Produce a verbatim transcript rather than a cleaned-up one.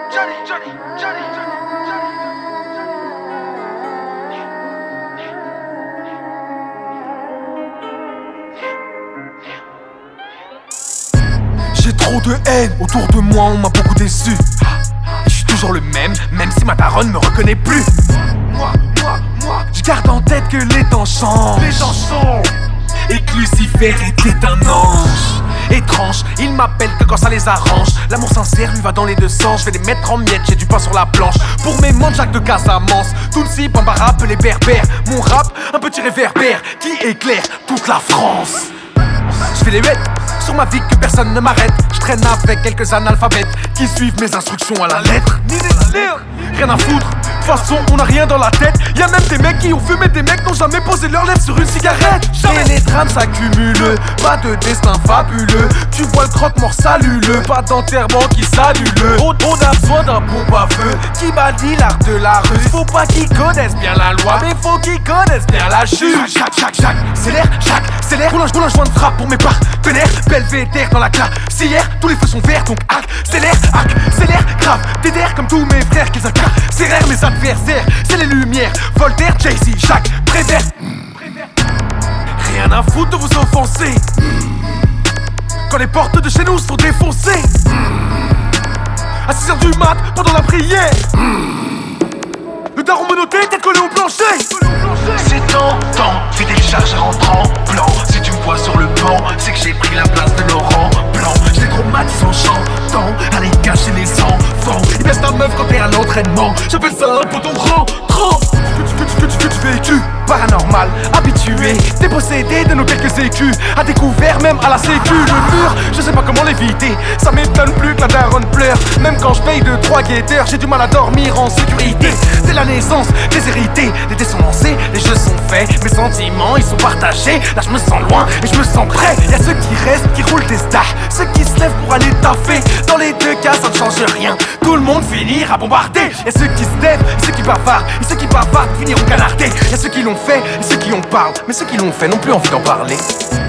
Johnny, Johnny, Johnny, J'ai trop de haine autour de moi, on m'a beaucoup déçu. Et je suis toujours le même, même si ma daronne me reconnaît plus. Moi, moi, moi, je garde en tête que les temps changent. Les temps changent. Et que Lucifer était un ange. Étrange, il m'appelle que quand ça les arrange. L'amour sincère lui va dans les deux sens. Je vais les mettre en miettes, j'ai du pain sur la planche. Pour mes mondes, Jacques de Casamance. Tounsi, Bambara, les berbères. Mon rap, un petit réverbère qui éclaire toute la France. Je fais les bêtes sur ma vie que personne ne m'arrête. Je traîne avec quelques analphabètes qui suivent mes instructions à la lettre. Rien à foutre, de toute façon on a rien dans la tête. Y'a même des mecs qui ont fumé, des mecs n'ont jamais posé leur lèvres sur une cigarette. Et les drames s'accumulent, pas de destin fabuleux. Tu vois le croque-mort salue-le, pas d'enterrement qui salue-le. On, on a besoin d'un pompe à feu qui bâtit l'art de la rue. Faut pas qu'ils connaissent bien la loi, mais faut qu'ils connaissent bien la chute. Jacques, Jacques, Jacques, c'est l'air, Jacques, c'est l'air. Roule un, roule un joint de frappe pour mes partenaires. Belvédère dans la classe, si hier tous les feux sont verts, donc hack, c'est l'air, hack, c'est l'air, grave. Dédère comme tous mes frères qu'ils incarnent. C'est rare mes adversaires, c'est les lumières. Voltaire, Jay-Z, Jacques, Prévert. Rien à foutre de vous offenser quand les portes de chez nous sont défoncées. À six heures du mat, pendant la prière, le daron menotté, tête collée au plancher. C'est tentant, fais des charges rentrant blanc. Si tu me vois sur le banc, c'est que j'ai pris la place de Laurent Blanc. Je les traumatise en chantant, allez cacher les enfants. Il baisse ta meuf quand t'es à l'entraînement, j'appelle ça un poton rentrant. Que tu, que tu, que tu vécu, paranormal, habitué, dépossédé de nos quelques écus, à découvert même à la sécu. Le mur, je sais pas comment l'éviter, ça m'étonne plus que la daronne pleure. Même quand je paye de trois guetteurs, j'ai du mal à dormir en sécurité. Dès la naissance, déshérité, les dés sont lancés, les jeux sont faits, mes sentiments ils sont partagés. Là je me sens loin et je me sens prêt. Y'a ceux qui restent, qui roulent des stars, ceux qui se lèvent pour aller taffer. Dans les deux cas ça ne change rien, tout le monde finira bombardé. Y'a ceux qui se lèvent, ceux qui bavardent, et ceux qui bavardent finiront canardés. Y'a ceux qui l'ont fait et ceux qui en parlent, mais ceux qui l'ont fait n'ont plus envie d'en parler.